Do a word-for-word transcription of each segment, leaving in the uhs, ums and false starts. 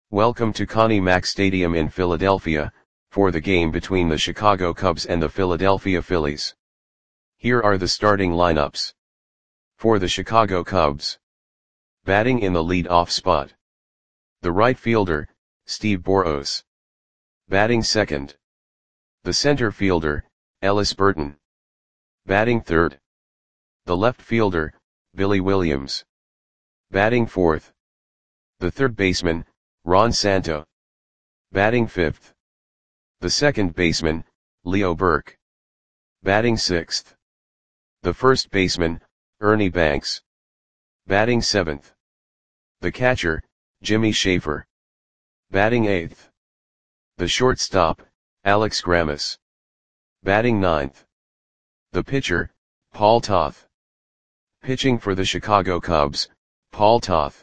Welcome to Connie Mack Stadium in Philadelphia, for the game between the Chicago Cubs and the Philadelphia Phillies. Here are the starting lineups. For the Chicago Cubs. Batting in the lead-off spot. The right fielder, Steve Boros. Batting second. The center fielder, Ellis Burton. Batting third. The left fielder, Billy Williams. Batting fourth. The third baseman, Ron Santo. Batting fifth. The second baseman, Leo Burke. Batting sixth. The first baseman, Ernie Banks. Batting seventh. The catcher, Jimmy Schaefer. Batting eighth. The shortstop, Alex Grammas. Batting ninth. The pitcher, Paul Toth. Pitching for the Chicago Cubs, Paul Toth.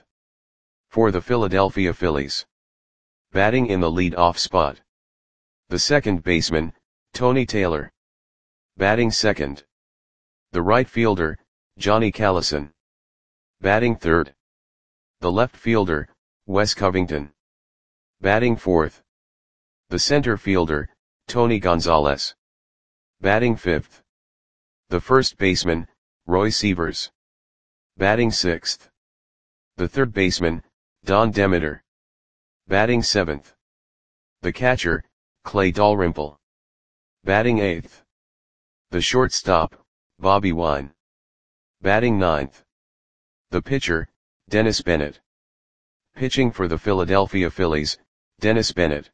For the Philadelphia Phillies. Batting in the lead-off spot. The second baseman, Tony Taylor. Batting second. The right fielder, Johnny Callison. Batting third. The left fielder, Wes Covington. Batting fourth. The center fielder, Tony Gonzalez. Batting fifth. The first baseman, Roy Sievers. Batting sixth. The third baseman, Don Demeter. Batting seventh. The catcher, Clay Dalrymple. Batting eighth. The shortstop, Bobby Wine. Batting ninth. The pitcher, Dennis Bennett. Pitching for the Philadelphia Phillies, Dennis Bennett.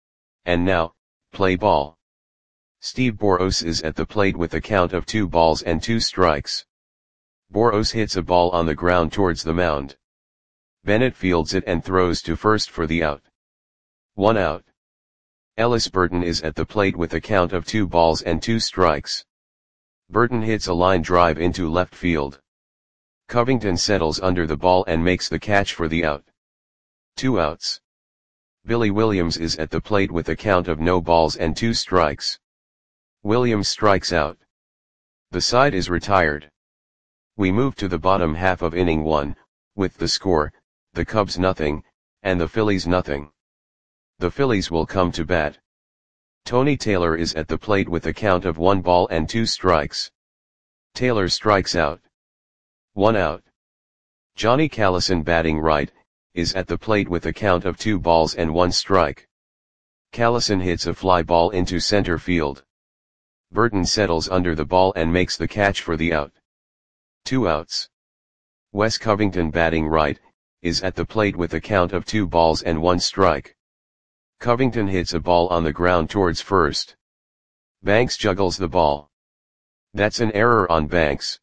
And now, play ball. Steve Boros is at the plate with a count of two balls and two strikes. Boros hits a ball on the ground towards the mound. Bennett fields it and throws to first for the out. One out. Ellis Burton is at the plate with a count of two balls and two strikes. Burton hits a line drive into left field. Covington settles under the ball and makes the catch for the out. Two outs. Billy Williams is at the plate with a count of no balls and two strikes. Williams strikes out. The side is retired. We move to the bottom half of inning one, with the score, the Cubs nothing, and the Phillies nothing. The Phillies will come to bat. Tony Taylor is at the plate with a count of one ball and two strikes. Taylor strikes out. One out. Johnny Callison, batting right, is at the plate with a count of two balls and one strike. Callison hits a fly ball into center field. Burton settles under the ball and makes the catch for the out. Two outs. Wes Covington, batting right, is at the plate with a count of two balls and one strike. Covington hits a ball on the ground towards first. Banks juggles the ball. That's an error on Banks.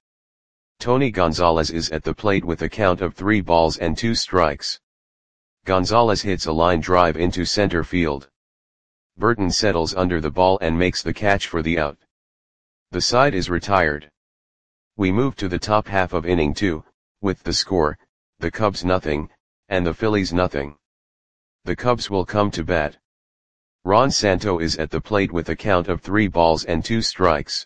Tony Gonzalez is at the plate with a count of three balls and two strikes. Gonzalez hits a line drive into center field. Burton settles under the ball and makes the catch for the out. The side is retired. We move to the top half of inning two, with the score, the Cubs nothing, and the Phillies nothing. The Cubs will come to bat. Ron Santo is at the plate with a count of three balls and two strikes.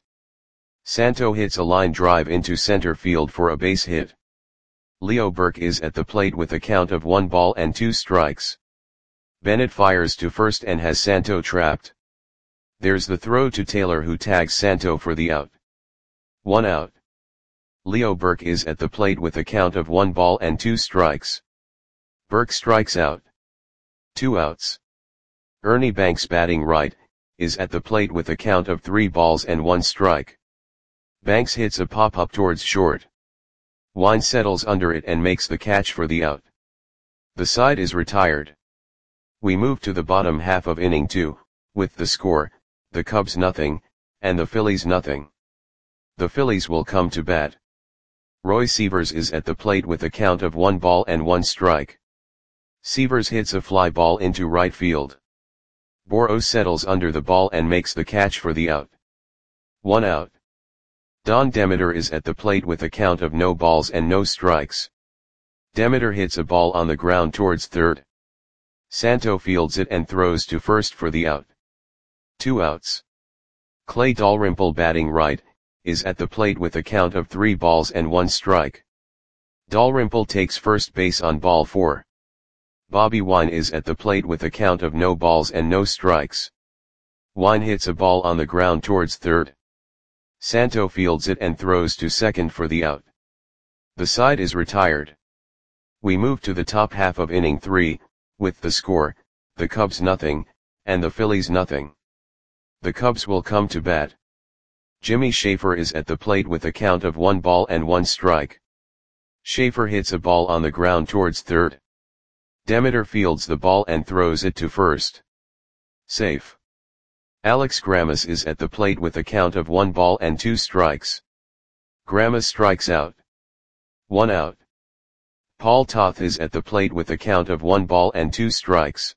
Santo hits a line drive into center field for a base hit. Leo Burke is at the plate with a count of one ball and two strikes. Bennett fires to first and has Santo trapped. There's the throw to Taylor, who tags Santo for the out. One out. Leo Burke is at the plate with a count of one ball and two strikes. Burke strikes out. Two outs. Ernie Banks, batting right, is at the plate with a count of three balls and one strike. Banks hits a pop-up towards short. Wine settles under it and makes the catch for the out. The side is retired. We move to the bottom half of inning two, with the score, the Cubs nothing, and the Phillies nothing. The Phillies will come to bat. Roy Sievers is at the plate with a count of one ball and one strike. Sievers hits a fly ball into right field. Boros settles under the ball and makes the catch for the out. One out. Don Demeter is at the plate with a count of no balls and no strikes. Demeter hits a ball on the ground towards third. Santo fields it and throws to first for the out. Two outs. Clay Dalrymple, batting right, is at the plate with a count of three balls and one strike. Dalrymple takes first base on ball four. Bobby Wine is at the plate with a count of no balls and no strikes. Wine hits a ball on the ground towards third. Santo fields it and throws to second for the out. The side is retired. We move to the top half of inning three, with the score, the Cubs nothing, and the Phillies nothing. The Cubs will come to bat. Jimmy Schaefer is at the plate with a count of one ball and one strike. Schaefer hits a ball on the ground towards third. Demeter fields the ball and throws it to first. Safe. Alex Grammas is at the plate with a count of one ball and two strikes. Grammas strikes out. One out. Paul Toth is at the plate with a count of one ball and two strikes.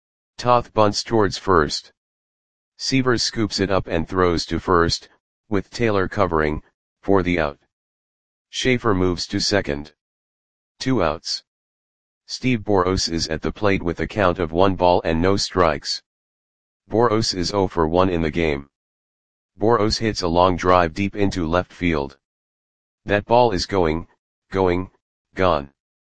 Toth bunts towards first. Sievers scoops it up and throws to first, with Taylor covering, for the out. Schaefer moves to second. Two outs. Steve Boros is at the plate with a count of one ball and no strikes. Boros is oh for one in the game. Boros hits a long drive deep into left field. That ball is going, going, gone.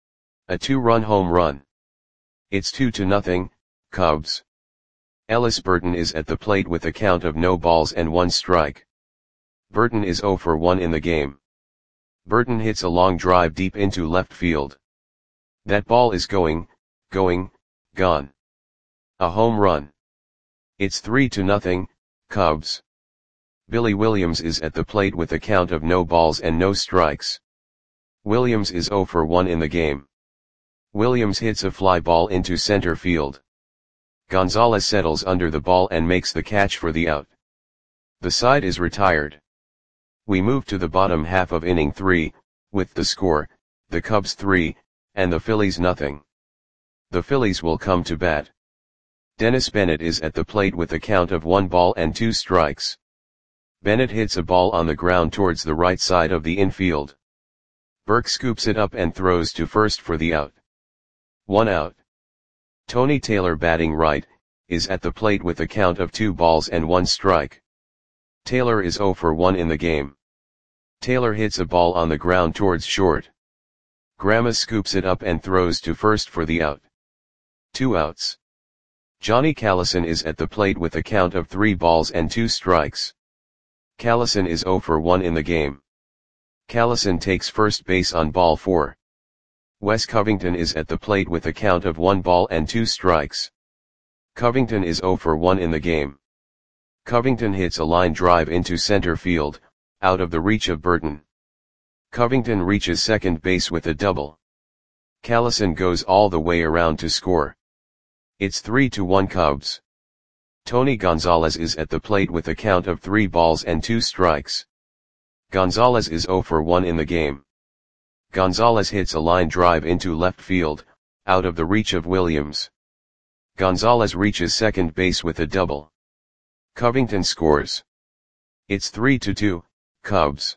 A two-run home run. It's two to nothing, Cubs. Ellis Burton is at the plate with a count of no balls and one strike. Burton is oh for one in the game. Burton hits a long drive deep into left field. That ball is going, going, gone. A home run. It's three to nothing, Cubs. Billy Williams is at the plate with a count of no balls and no strikes. Williams is oh for one in the game. Williams hits a fly ball into center field. Gonzalez settles under the ball and makes the catch for the out. The side is retired. We move to the bottom half of inning three, with the score, the Cubs three, and the Phillies nothing. The Phillies will come to bat. Dennis Bennett is at the plate with a count of one ball and two strikes. Bennett hits a ball on the ground towards the right side of the infield. Burke scoops it up and throws to first for the out. One out. Tony Taylor, batting right, is at the plate with a count of two balls and one strike. Taylor is oh for one in the game. Taylor hits a ball on the ground towards short. Grammas scoops it up and throws to first for the out. Two outs. Johnny Callison is at the plate with a count of three balls and two strikes. Callison is oh for one in the game. Callison takes first base on ball four. Wes Covington is at the plate with a count of one ball and two strikes. Covington is oh for one in the game. Covington hits a line drive into center field, out of the reach of Burton. Covington reaches second base with a double. Callison goes all the way around to score. It's three to one Cubs. Tony Gonzalez is at the plate with a count of three balls and two strikes. Gonzalez is oh for one in the game. Gonzalez hits a line drive into left field, out of the reach of Williams. Gonzalez reaches second base with a double. Covington scores. It's three to two, Cubs.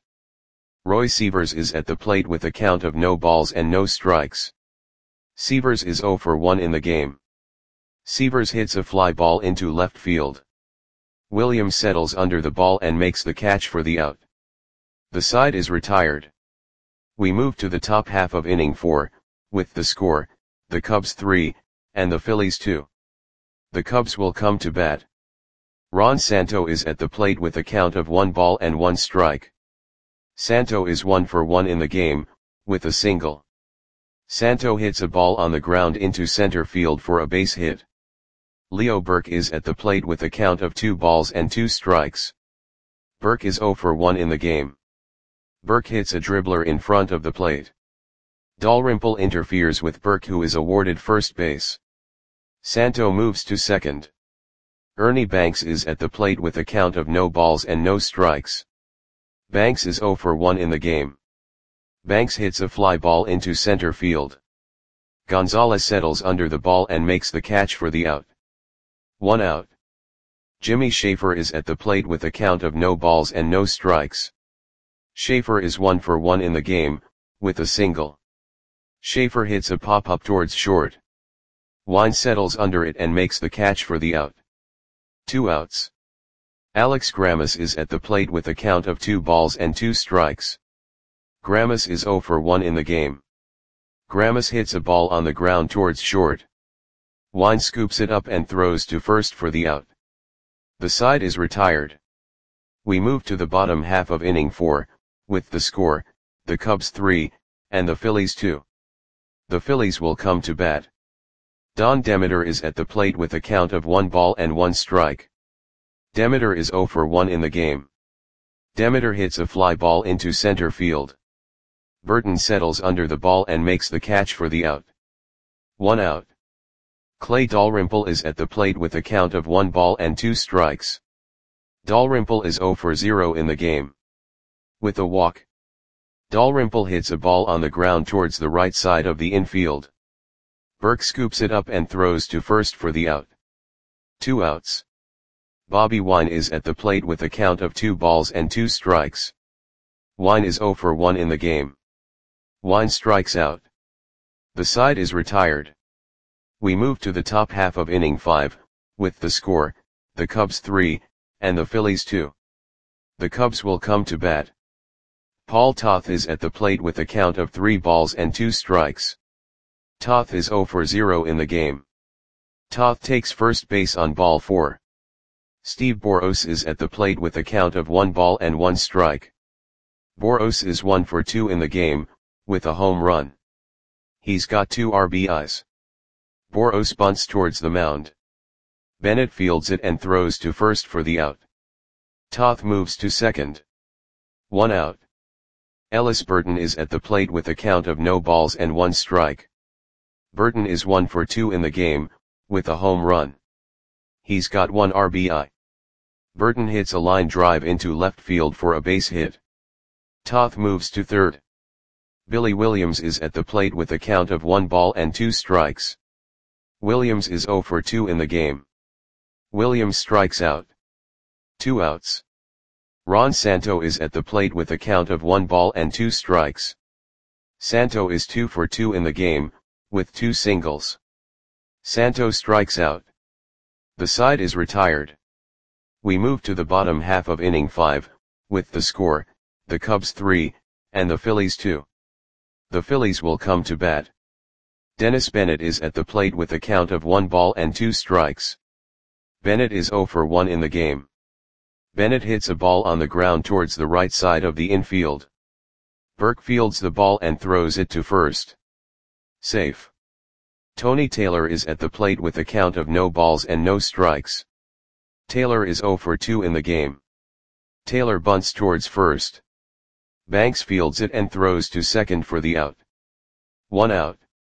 Roy Sievers is at the plate with a count of no balls and no strikes. Sievers is oh for one in the game. Sievers hits a fly ball into left field. Williams settles under the ball and makes the catch for the out. The side is retired. We move to the top half of inning four, with the score, the Cubs three, and the Phillies two. The Cubs will come to bat. Ron Santo is at the plate with a count of one ball and one strike. Santo is one for one in the game, with a single. Santo hits a ball on the ground into center field for a base hit. Leo Burke is at the plate with a count of two balls and two strikes. Burke is oh for one in the game. Burke hits a dribbler in front of the plate. Dalrymple interferes with Burke, who is awarded first base. Santo moves to second. Ernie Banks is at the plate with a count of no balls and no strikes. Banks is oh for one in the game. Banks hits a fly ball into center field. Gonzalez settles under the ball and makes the catch for the out. One out. Jimmy Schaefer is at the plate with a count of no balls and no strikes. Schaefer is one for one in the game, with a single. Schaefer hits a pop-up towards short. Wine settles under it and makes the catch for the out. Two outs. Alex Grammas is at the plate with a count of two balls and two strikes. Grammas is oh for one in the game. Grammas hits a ball on the ground towards short. Wine scoops it up and throws to first for the out. The side is retired. We move to the bottom half of inning four, with the score, the Cubs three, and the Phillies two. The Phillies will come to bat. Don Demeter is at the plate with a count of one ball and one strike. Demeter is zero for one in the game. Demeter hits a fly ball into center field. Burton settles under the ball and makes the catch for the out. One out. Clay Dalrymple is at the plate with a count of one ball and two strikes. Dalrymple is zero for zero in the game. With a walk, Dalrymple hits a ball on the ground towards the right side of the infield. Burke scoops it up and throws to first for the out. Two outs. Bobby Wine is at the plate with a count of two balls and two strikes. Wine is zero for one in the game. Wine strikes out. The side is retired. We move to the top half of inning five, with the score, the Cubs three, and the Phillies two. The Cubs will come to bat. Paul Toth is at the plate with a count of three balls and two strikes. Toth is zero for zero in the game. Toth takes first base on ball four. Steve Boros is at the plate with a count of one ball and one strike. Boros is one for two in the game, with a home run. He's got two R B Is. Boros bunts towards the mound. Bennett fields it and throws to first for the out. Toth moves to second. One out. Ellis Burton is at the plate with a count of no balls and one strike. Burton is one for two in the game, with a home run. He's got one R B I. Burton hits a line drive into left field for a base hit. Toth moves to third. Billy Williams is at the plate with a count of one ball and two strikes. Williams is zero for two in the game. Williams strikes out. Two outs. Ron Santo is at the plate with a count of one ball and two strikes. Santo is two for two in the game, with two singles. Santo strikes out. The side is retired. We move to the bottom half of inning five, with the score, the Cubs three, and the Phillies two. The Phillies will come to bat. Dennis Bennett is at the plate with a count of one ball and two strikes. Bennett is zero for one in the game. Bennett hits a ball on the ground towards the right side of the infield. Burke fields the ball and throws it to first. Safe. Tony Taylor is at the plate with a count of no balls and no strikes. Taylor is zero for two in the game. Taylor bunts towards first. Banks fields it and throws to second for the out. One out.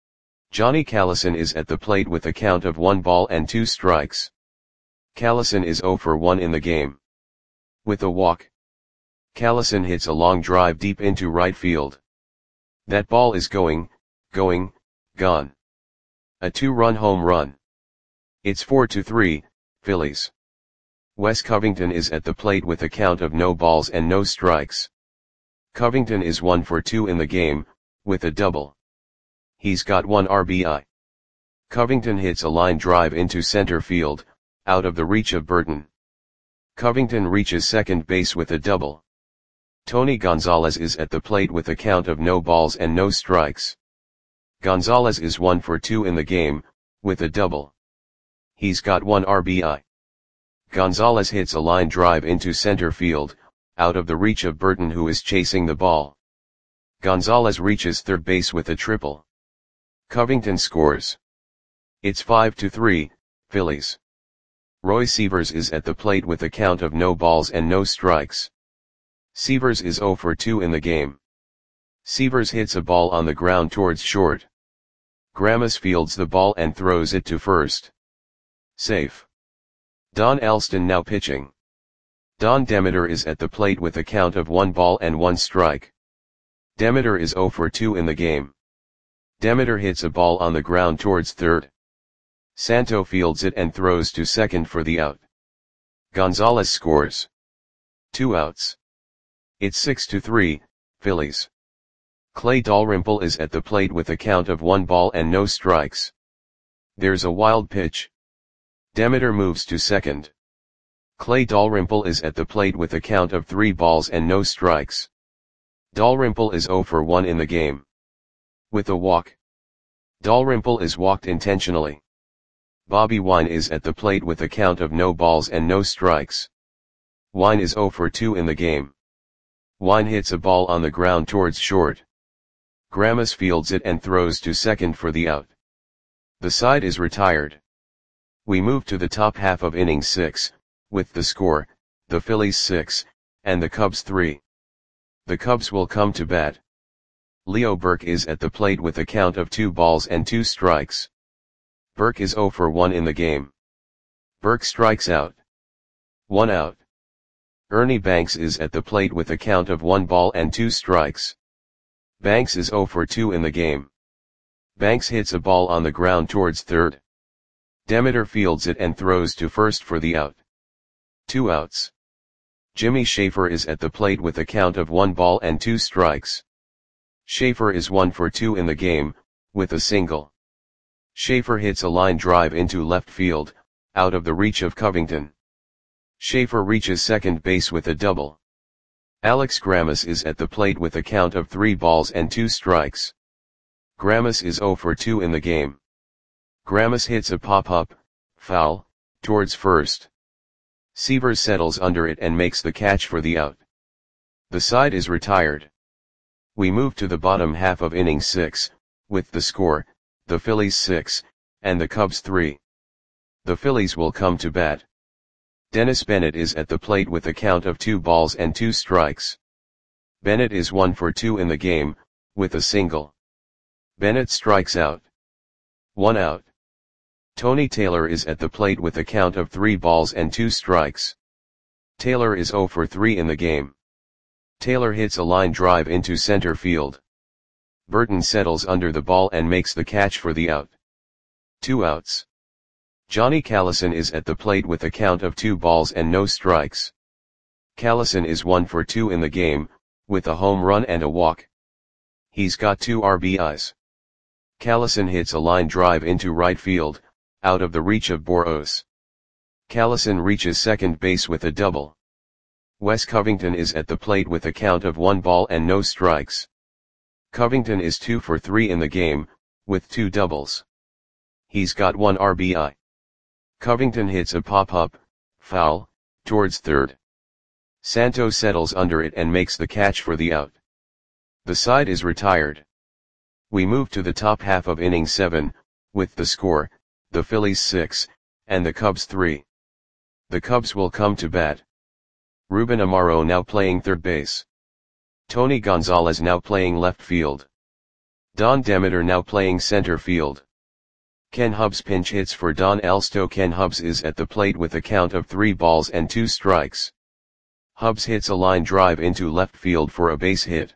Johnny Callison is at the plate with a count of one ball and two strikes. Callison is zero for one in the game. With a walk, Callison hits a long drive deep into right field. That ball is going, going, gone. A two-run home run. It's four to three, Phillies. Wes Covington is at the plate with a count of no balls and no strikes. Covington is one for two in the game, with a double. He's got one R B I. Covington hits a line drive into center field, out of the reach of Burton. Covington reaches second base with a double. Tony Gonzalez is at the plate with a count of no balls and no strikes. Gonzalez is one for two in the game, with a double. He's got one R B I. Gonzalez hits a line drive into center field, out of the reach of Burton who is chasing the ball. Gonzalez reaches third base with a triple. Covington scores. It's five to three, Phillies. Roy Sievers is at the plate with a count of no balls and no strikes. Sievers is zero for two in the game. Sievers hits a ball on the ground towards short. Grammas fields the ball and throws it to first. Safe. Don Alston now pitching. Don Demeter is at the plate with a count of one ball and one strike. Demeter is zero for two in the game. Demeter hits a ball on the ground towards third. Santo fields it and throws to second for the out. Gonzalez scores. Two outs. It's six to three, Phillies. Clay Dalrymple is at the plate with a count of one ball and no strikes. There's a wild pitch. Demeter moves to second. Clay Dalrymple is at the plate with a count of three balls and no strikes. Dalrymple is zero for one in the game. With a walk. Dalrymple is walked intentionally. Bobby Wine is at the plate with a count of no balls and no strikes. Wine is zero for two in the game. Wine hits a ball on the ground towards short. Grammas fields it and throws to second for the out. The side is retired. We move to the top half of inning six, with the score, the Phillies six, and the Cubs three. The Cubs will come to bat. Leo Burke is at the plate with a count of two balls and two strikes. Burke is zero for one in the game. Burke strikes out. One out. Ernie Banks is at the plate with a count of one ball and two strikes. Banks is zero for two in the game. Banks hits a ball on the ground towards third. Demeter fields it and throws to first for the out. Two outs. Jimmy Schaefer is at the plate with a count of one ball and two strikes. Schaefer is one for two in the game, with a single. Schaefer hits a line drive into left field, out of the reach of Covington. Schaefer reaches second base with a double. Alex Grammas is at the plate with a count of three balls and two strikes. Grammas is zero for two in the game. Grammas hits a pop-up, foul, towards first. Seavers settles under it and makes the catch for the out. The side is retired. We move to the bottom half of inning six, with the score, the Phillies six, and the Cubs three. The Phillies will come to bat. Dennis Bennett is at the plate with a count of two balls and two strikes. Bennett is one for two in the game, with a single. Bennett strikes out. One out. Tony Taylor is at the plate with a count of three balls and two strikes. Taylor is zero for three in the game. Taylor hits a line drive into center field. Burton settles under the ball and makes the catch for the out. Two outs. Johnny Callison is at the plate with a count of two balls and no strikes. Callison is one for two in the game, with a home run and a walk. He's got two R B Is. Callison hits a line drive into right field, out of the reach of Boros. Callison reaches second base with a double. Wes Covington is at the plate with a count of one ball and no strikes. Covington is two for three in the game, with two doubles. He's got one R B I. Covington hits a pop-up, foul, towards third. Santos settles under it and makes the catch for the out. The side is retired. We move to the top half of inning seven, with the score, the Phillies six, and the Cubs three. The Cubs will come to bat. Ruben Amaro now playing third base. Tony Gonzalez now playing left field. Don Demeter now playing center field. Ken Hubbs pinch hits for Don Elsto. Ken Hubbs is at the plate with a count of three balls and two strikes. Hubbs hits a line drive into left field for a base hit.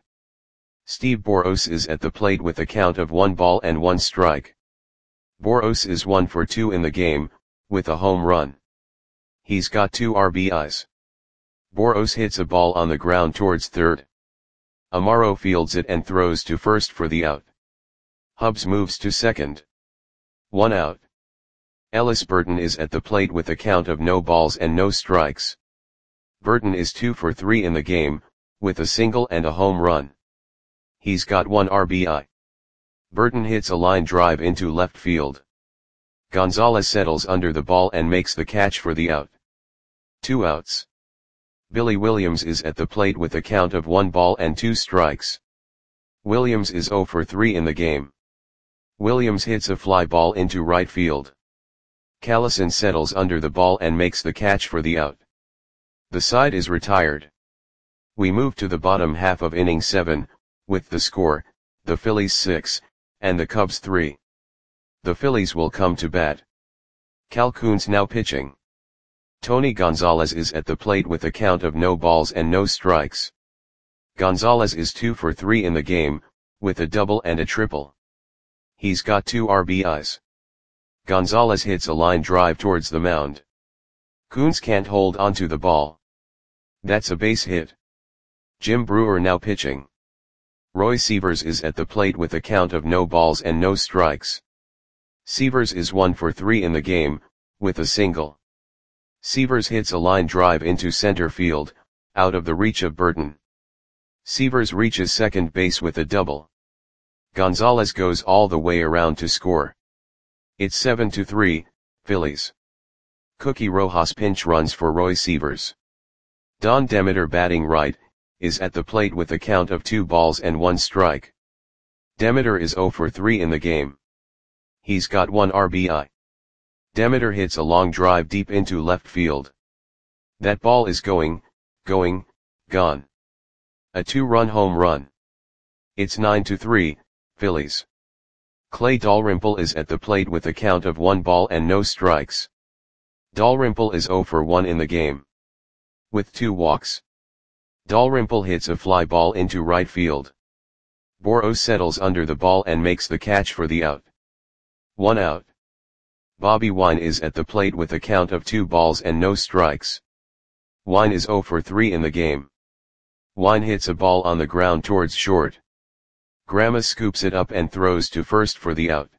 Steve Boros is at the plate with a count of one ball and one strike. Boros is one for two in the game, with a home run. He's got two R B Is. Boros hits a ball on the ground towards third. Amaro fields it and throws to first for the out. Hubbs moves to second. One out. Ellis Burton is at the plate with a count of no balls and no strikes. Burton is two for three in the game, with a single and a home run. He's got one R B I. Burton hits a line drive into left field. Gonzalez settles under the ball and makes the catch for the out. Two outs. Billy Williams is at the plate with a count of one ball and two strikes. Williams is zero for three in the game. Williams hits a fly ball into right field. Callison settles under the ball and makes the catch for the out. The side is retired. We move to the bottom half of inning seven, with the score, the Phillies six, and the Cubs three. The Phillies will come to bat. Cal Koons now pitching. Tony Gonzalez is at the plate with a count of no balls and no strikes. Gonzalez is two for three in the game, with a double and a triple. He's got two R B Is. Gonzalez hits a line drive towards the mound. Koons can't hold onto the ball. That's a base hit. Jim Brewer now pitching. Roy Seavers is at the plate with a count of no balls and no strikes. Seavers is one for three in the game, with a single. Seavers hits a line drive into center field, out of the reach of Burton. Seavers reaches second base with a double. Gonzalez goes all the way around to score. It's seven to three, Phillies. Cookie Rojas pinch runs for Roy Sievers. Don Demeter batting right, is at the plate with a count of two balls and one strike. Demeter is oh for three in the game. He's got one R B I. Demeter hits a long drive deep into left field. That ball is going, going, gone. A two-run home run. It's nine to three, Phillies. Clay Dalrymple is at the plate with a count of one ball and no strikes. Dalrymple is oh for one in the game. With two walks. Dalrymple hits a fly ball into right field. Boros settles under the ball and makes the catch for the out. One out. Bobby Wine is at the plate with a count of two balls and no strikes. Wine is oh for three in the game. Wine hits a ball on the ground towards short. Grandma scoops it up and throws to first for the out.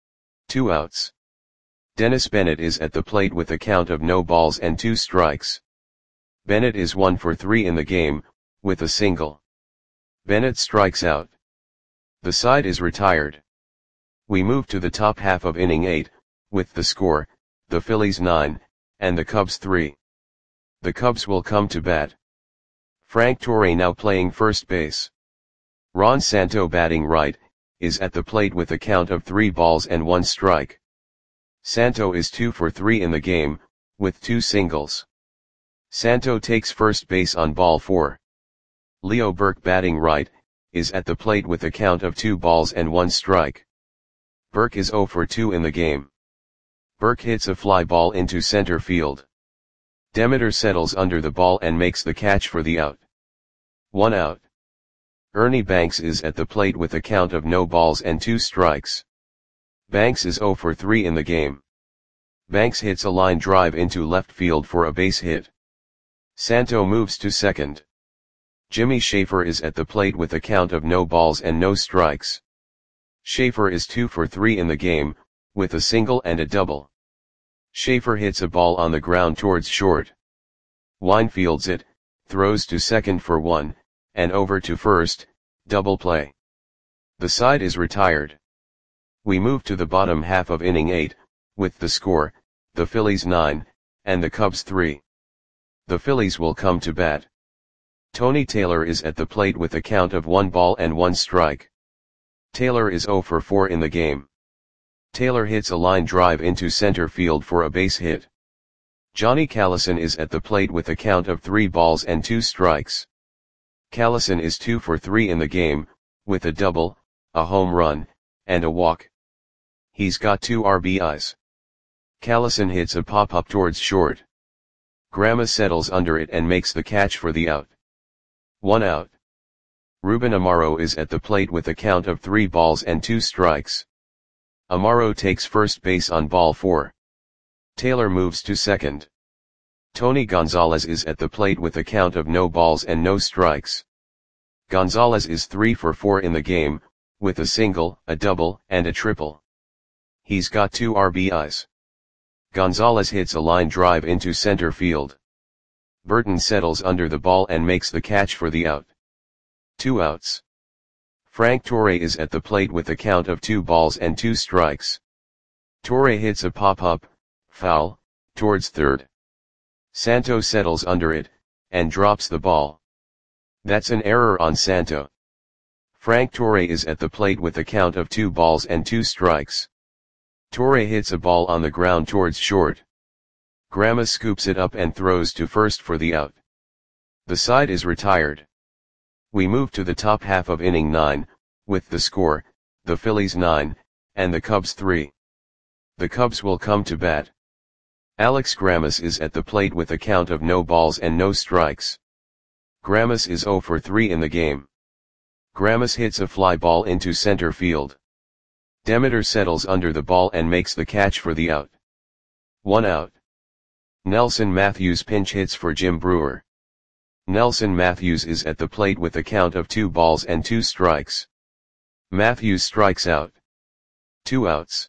Two outs. Dennis Bennett is at the plate with a count of no balls and two strikes. Bennett is one for three in the game, with a single. Bennett strikes out. The side is retired. We move to the top half of inning eight, with the score, the Phillies nine, and the Cubs three. The Cubs will come to bat. Frank Torre now playing first base. Ron Santo batting right, is at the plate with a count of three balls and one strike. Santo is two for three in the game, with two singles. Santo takes first base on ball four. Leo Burke batting right, is at the plate with a count of two balls and one strike. Burke is oh for two in the game. Burke hits a fly ball into center field. Demeter settles under the ball and makes the catch for the out. One out. Ernie Banks is at the plate with a count of no balls and two strikes. Banks is oh for three in the game. Banks hits a line drive into left field for a base hit. Santo moves to second. Jimmy Schaefer is at the plate with a count of no balls and no strikes. Schaefer is two for three in the game, with a single and a double. Schaefer hits a ball on the ground towards short. Wine fields it, throws to second for one, and over to first, double play. The side is retired. We move to the bottom half of inning eight, with the score, the Phillies nine, and the Cubs three. The Phillies will come to bat. Tony Taylor is at the plate with a count of one ball and one strike. Taylor is oh for four in the game. Taylor hits a line drive into center field for a base hit. Johnny Callison is at the plate with a count of three balls and two strikes. Callison is two for three in the game, with a double, a home run, and a walk. He's got two R B Is. Callison hits a pop-up towards short. Grandma settles under it and makes the catch for the out. One out. Ruben Amaro is at the plate with a count of three balls and two strikes. Amaro takes first base on ball four. Taylor moves to second. Tony Gonzalez is at the plate with a count of no balls and no strikes. Gonzalez is three for four in the game, with a single, a double, and a triple. He's got two R B Is. Gonzalez hits a line drive into center field. Burton settles under the ball and makes the catch for the out. Two outs. Frank Torre is at the plate with a count of two balls and two strikes. Torre hits a pop-up, foul, towards third. Santo settles under it, and drops the ball. That's an error on Santo. Frank Torre is at the plate with a count of two balls and two strikes. Torre hits a ball on the ground towards short. Grandma scoops it up and throws to first for the out. The side is retired. We move to the top half of inning nine, with the score, the Phillies nine, and the Cubs three. The Cubs will come to bat. Alex Grammas is at the plate with a count of no balls and no strikes. Grammas is oh for three in the game. Grammas hits a fly ball into center field. Demeter settles under the ball and makes the catch for the out. One out. Nelson Matthews pinch hits for Jim Brewer. Nelson Matthews is at the plate with a count of two balls and two strikes. Matthews strikes out. Two outs.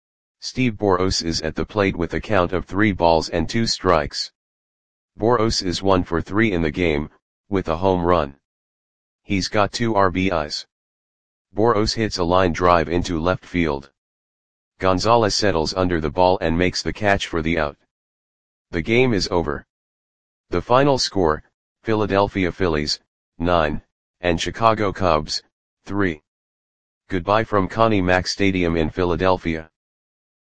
Steve Boros is at the plate with a count of three balls and two strikes. Boros is one for three in the game, with a home run. He's got two R B Is. Boros hits a line drive into left field. Gonzalez settles under the ball and makes the catch for the out. The game is over. The final score, Philadelphia Phillies, nine, and Chicago Cubs, three. Goodbye from Connie Mack Stadium in Philadelphia.